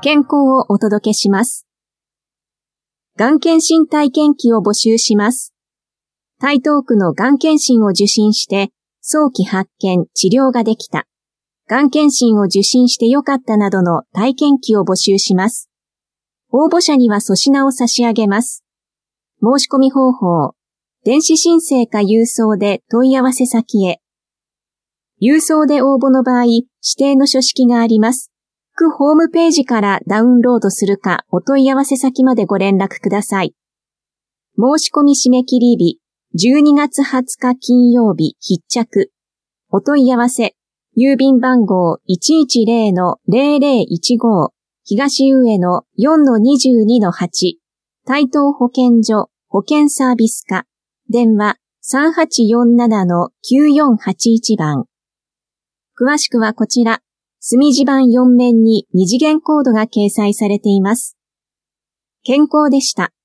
健康をお届けします。がん検診体験記を募集します。台東区のがん検診を受診して早期発見・治療ができた。がん検診を受診してよかったなどの体験記を募集します。応募者には粗品を差し上げます。申し込み方法、電子申請か郵送で問い合わせ先へ。郵送で応募の場合、指定の書式があります。区ホームページからダウンロードするかお問い合わせ先までご連絡ください。申し込み締め切り日、12月20日金曜日必着。お問い合わせ、郵便番号 110-0015 東上野 4-22-8 台東保健所保健サービス課電話 3847-9481 番。詳しくはこちら。墨字盤4面に二次元コードが掲載されています。健康でした。